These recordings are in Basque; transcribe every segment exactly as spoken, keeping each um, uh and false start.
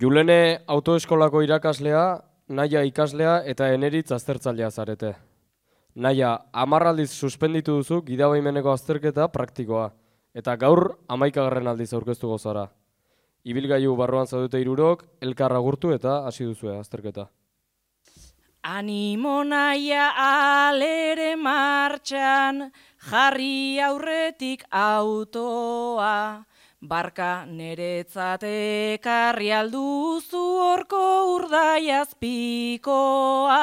Julene autoeskolako irakaslea, Naia ikaslea eta Eneritz aztertzailea zarete. Naia, hamarraldiz suspenditu duzu gidabaimeneko azterketa praktikoa, eta gaur hamaikagarren aldiz aurkeztuko zara. Ibilgailu barruan zaudete hirurok, elkar agurtu eta hasi duzue azterketa. Animo naia alere martxan, jarri aurretik autoa. Barka neretzat ekarri alduzu horko urdaiazpikoa.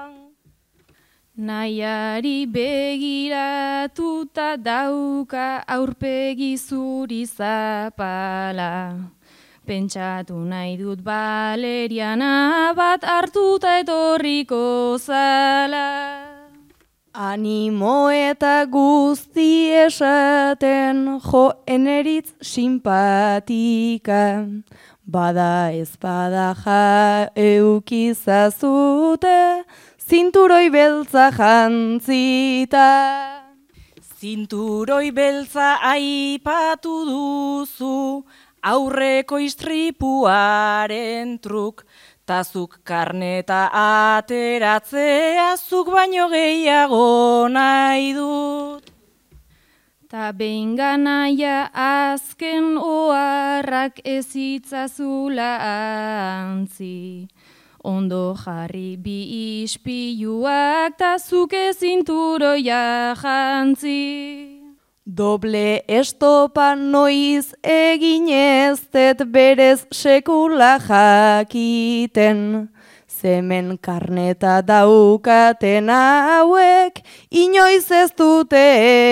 Naiari begiratuta dauka aurpegi zuri zapala. Pentsatu nahi dut baleriana bat hartuta etorriko zala. Animo eta guzti esaten jo Eneritz simpatika. Bada ez bada ja eukizazute, zinturoi beltza jantzita. Zinturoi beltza aipatu duzu, aurreko istripuaren truk. Tazuk karneta ateratzea zuk baino gehiago nahi dut. Ta behin ganaia azken oharrak ez itzazula antzi. Ondo jarri bi ispiluak ta zuk ezinturoia jantzi. Doble estopa noiz egin eztet berez sekula jakiten. Zemen karneta daukaten hauek inoiz ez dute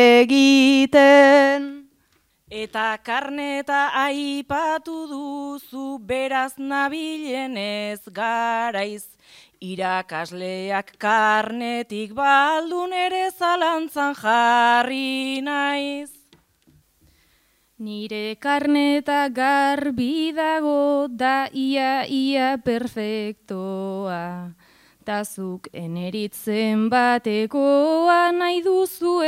egiten. Eta karneta aipatu duzu beraz nabilenez garaiz. Irakasleak karnetik baldun ere zalantzan jarri naiz. Nire karneta garbi dago da ia ia perfektoa. Tazuk Eneritzen batekoa nahi duzu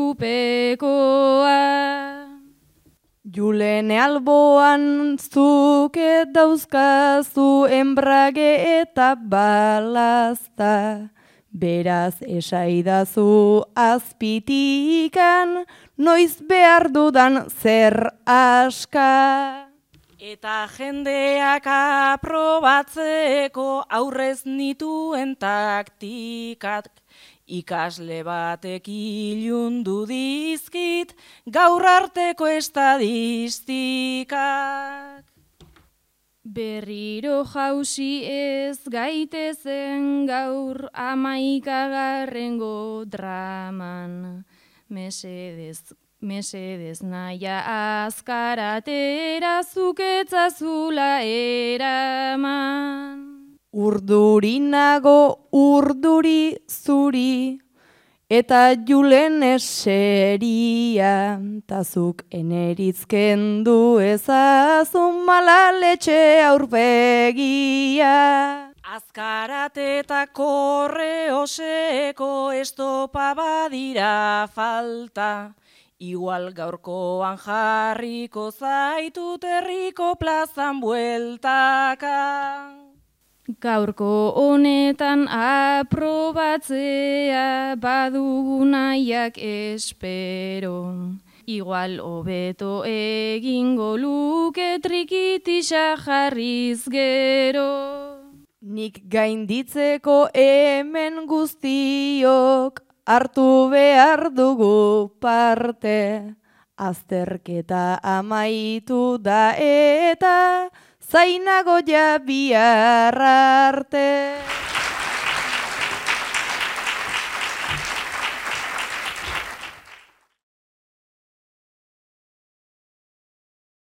eskupekoa. Julene alboan zuke dauzkazu enbrage eta balazta. Beraz esaidazu azpitikan, noiz behar dudan zer aska. Eta jendeak aprobatzeko aurrez nituen taktikak. Ikasle batek ilundu dizkit, gaur arteko estadistikak. Berriro jausi ez gaitezen gaur hamaikagarrengo draman. Mesedez, mesedez naia azkaratera zuketzazula eraman. Urduri nago urduri zuri, eta Julen eseria, tazuk Eneritzken du ezazun malaletxe aurpegia. Azkarate eta korreoseko estopa badira falta, igual gaurkoan jarriko zaitut herriko plazan bueltaka. Gaurko honetan aprobatzea badugu nahiak espero. Igual hobeto egingo luke trikitisa jarriz gero. Nik gainditzeko hemen guztiok hartu behar dugu parte. Azterketa amaitu da eta zainago ja bihar arte.